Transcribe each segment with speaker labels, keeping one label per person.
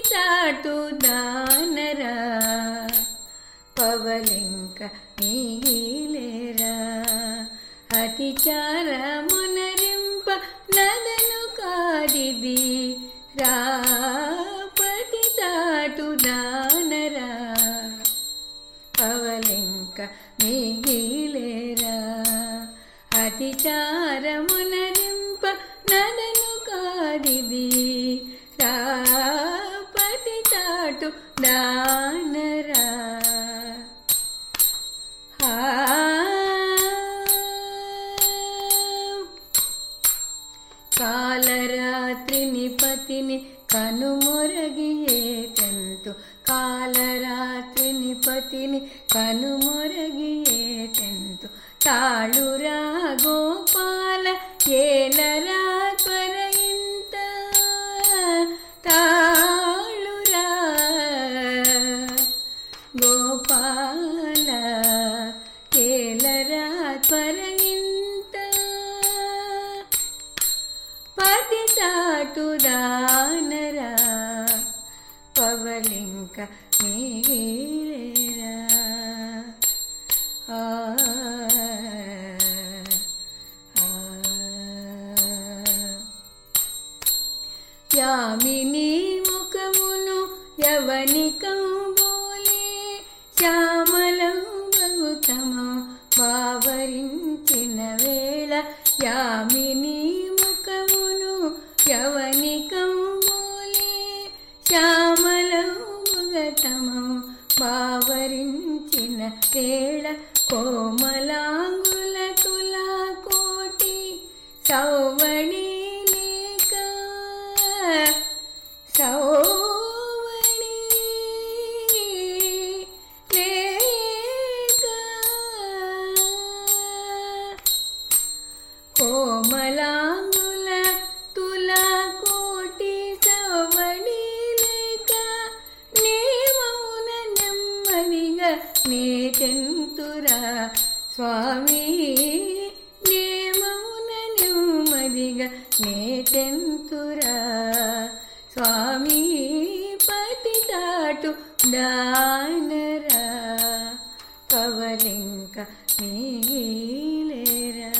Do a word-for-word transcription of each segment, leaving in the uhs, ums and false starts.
Speaker 1: పతితాటు దానరా పవలింక నీలేరా అతిచార మునరింప నదను కాదిది రా పతితాటు దానరా పవలింక నీలేరా అతిచార మునరింప నదను కాదిది రా పతితాటు దానరా కాలరాత్రిని పతిని కనుమొరగియే తెంతు కాలరాత్రిని పతిని కనుమొరగియే తెంతు తాళురా గోపాల ఏలరా త్వరయింత తాళురా గోపాల ఏలరా త్వరయింత పతితాటు దానరా పవలింక నీలేరా ఆ యామిని ముఖమును యవనికంబోలే శ్యామలం బహుతమా బావరించిన వేళ యామిని ముఖమును యవనికంబోలే శ్యామలం బహుతమా బావరించిన వేళ కోమలాంగుల తులా కోటి సౌవణి లేక సౌవణి లేక కోమలాంగుల తులా కోటి సౌవణి లేక నీ మౌన నెమ్మదిగా నే తెంతురా స్వామి నే మౌన నెమ్మదిగా నే తెంతురా స్వామి పతితాటు దానరా పవలింక నీలేరా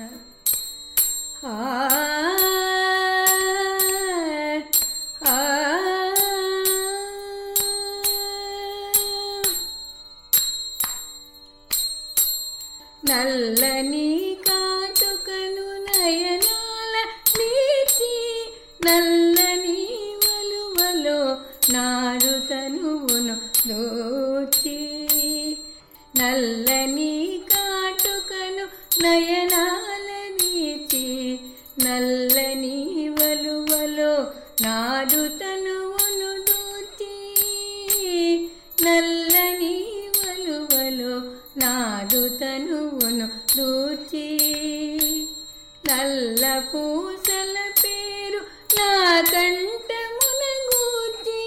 Speaker 1: ఆ ఆ నల్లని కాటుకను నయనాల నీటి నల్లని వలువలో నారు తనువును దోచి నల్లని కాటుకను నయనాల నీచి నల్లని వలువలో నారు తనువును దోచి నల్లని వలువలో నాదు తనువును దూచి నల్ల పూసల పేరు నా కంఠమున గూర్చి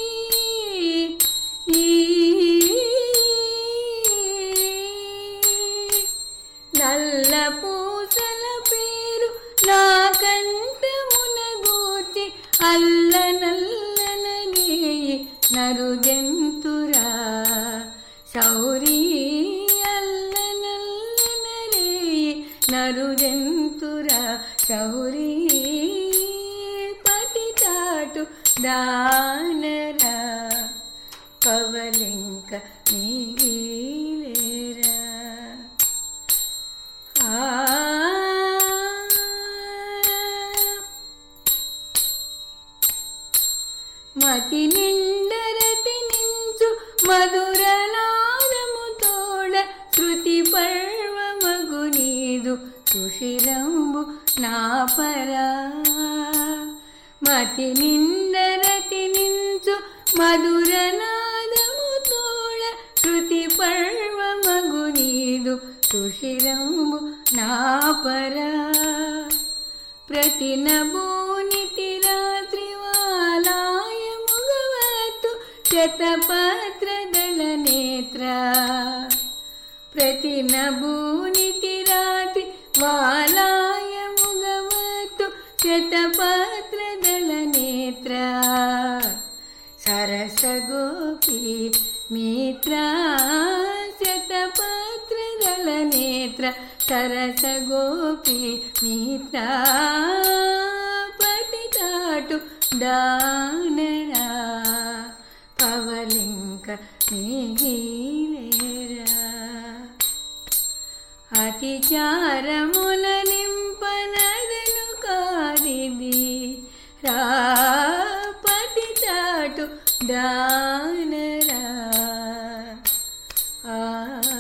Speaker 1: నల్ల పూసల పేరు నా కంఠమున గూర్చి అల్ల నల్లనని నరు జంతురా శౌరీ అల్ల నల్లనరే నరు జంతురా శౌరీ పతితాటు దానరా పవలింక నీలేరా ఆ మతి నిండరతి నించు మధుర నాదము తోడ శృతి పర్వమగు నీదు సుశిరంబు నా పరా మతి నిండరతి నించు మధుర నాదము తోడ శృతి పర్వమగు నీదు సుశిరంబు నా పరా ప్రతి నభోనితి రాత్రి వాలాయ ముగవతు శతపత్రదళ నేత్ర ప్రతి నభూనితి రాత్రి వాలాయ ముగవతు శతపత్రదళ నేత్ర సరస గోపీ మిత్ర శతపత్రదళ నేత్ర సరస గోపీ మిత్ర పటితాటు దానరా పవలింక మిగిలేరా అతిచారముల నింపనదను కాదిది రా పతితాటు దానరా ఆ